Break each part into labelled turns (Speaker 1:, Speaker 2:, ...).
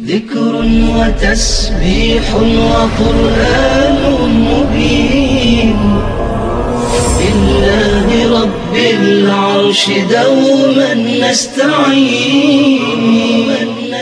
Speaker 1: ذكر وتسبيح وقرآن مبين لله رب العرش دوما نستعين.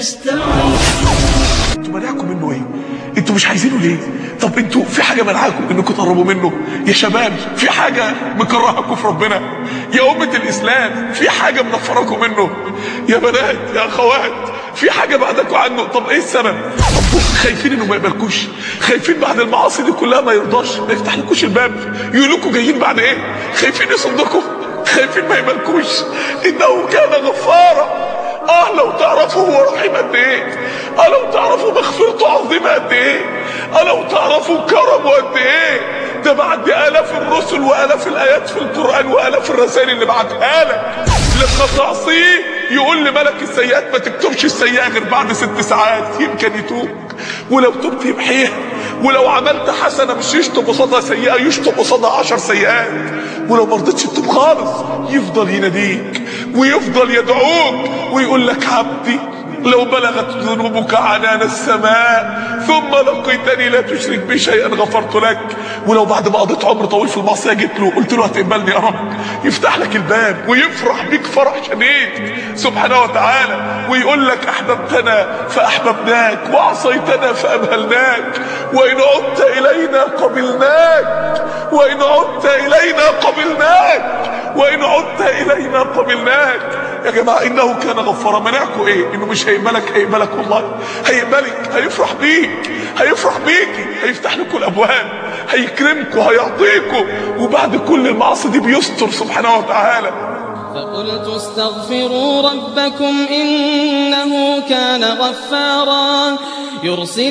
Speaker 2: انتوا منعكم منه ايه؟ انتوا مش عايزينه ليه؟ طب انتوا في حاجه منعكم انكم تقربوا منه؟ يا شباب في حاجه مكرهكم في ربنا؟ يا امه الاسلام في حاجه منفركم منه؟ يا بنات يا اخوات في حاجه بعدكم عنه؟ طب ايه السبب؟ طب خايفين انه ما يقبلكوش، خايفين بعد المعاصي دي كلها ما يرضاش ما يفتحلكوش الباب، يقول لكم جايين بعد ايه؟ خايفين يصدكم، خايفين ما يقبلكوش. انه كان غفارا. لو تعرفوا هو رحيم قد ايه، لو تعرفوا مغفرته عظيمه قد ايه، لو تعرفوا كرمه قد ايه. ده بعد الاف الرسل والاف الايات في القران والاف الرسائل اللي بعتها لك لما تعصيه يقول لملك السيئات ما تكتبش السيئه غير بعد 6 ساعات يمكن يتوب، ولو تبت يمحيها، ولو عملت حسنه مش يشطب قصادها سيئه، يشطب قصادها 10 سيئات، ولو ما رضيتش تتوب خالص يفضل يناديك ويفضل يدعوك ويقول لك عبدي لو بلغت ذنوبك عنان السماء ثم لقيتني لا تشرك بي شيئا غفرت لك. ولو بعد ما قضيت عمر طويل في المعصيه جيت له قلت له هتقبلني يا رب، يفتح لك الباب ويفرح بيك فرح شديد سبحانه وتعالى، ويقول لك احببتنا فاحببناك وعصيتنا فامهلناك وان عدت الينا قبلناك، وان عدت الينا قبلناك، وان عدت الينا قبلناك. يا جماعه انه كان غفارا. منعكم ايه؟ انه مش هيقبلك؟ هيقبلك والله، هيقبلك، هيفرح بيك، هيفرح بيكي، هيفتح لكم الابواب، هيكرمكم، هيعطيكم، وبعد كل المعاصي دي بيستر سبحانه وتعالى.
Speaker 3: فقلت استغفروا ربكم إنه كان غفارا يرسل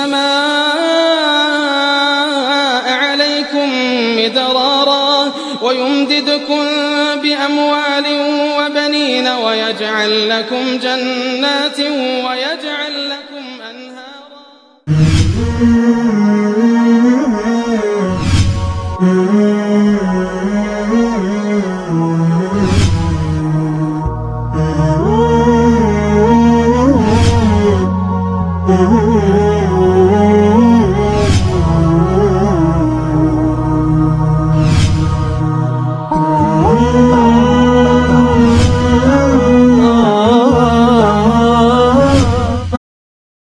Speaker 3: السماء عليكم مدرارا ويمددكم بأموال وبنين ويجعل لكم جنات ويجعل لكم أنهارا.